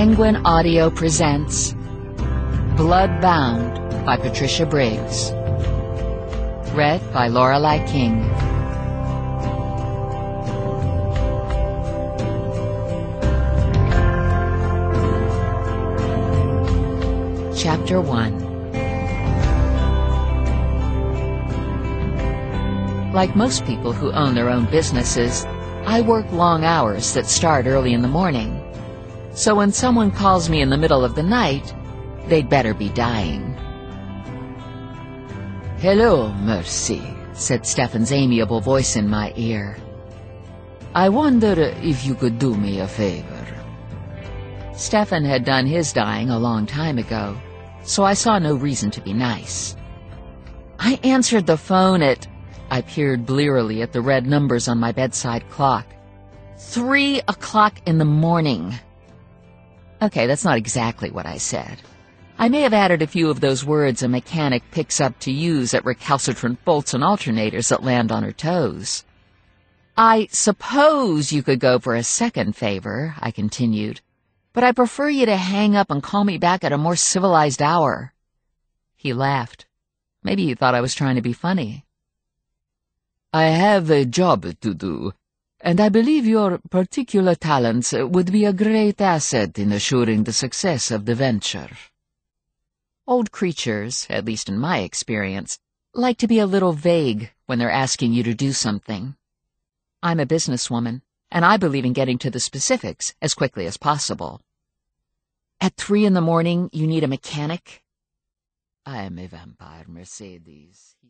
Penguin Audio presents Bloodbound by Patricia Briggs. Read by Lorelei King. Chapter 1. Like most people who own their own businesses, I work long hours that start early in the morning. So when someone calls me in the middle of the night, they'd better be dying. "Hello, Mercy," said Stefan's amiable voice in my ear. "I wonder if you could do me a favor." Stefan had done his dying a long time ago, so I saw no reason to be nice. I answered the phone at... I peered blearily at the red numbers on my bedside clock. 3 o'clock in the morning. Okay, that's not exactly what I said. I may have added a few of those words a mechanic picks up to use at recalcitrant bolts and alternators that land on her toes. "I suppose you could go for a second favor," I continued, "but I prefer you to hang up and call me back at a more civilized hour." He laughed. Maybe he thought I was trying to be funny. "I have a job to do, and I believe your particular talents would be a great asset in assuring the success of the venture." Old creatures, at least in my experience, like to be a little vague when they're asking you to do something. I'm a businesswoman, and I believe in getting to the specifics as quickly as possible. "At 3 in the morning, you need a mechanic?" "I am a vampire, Mercedes."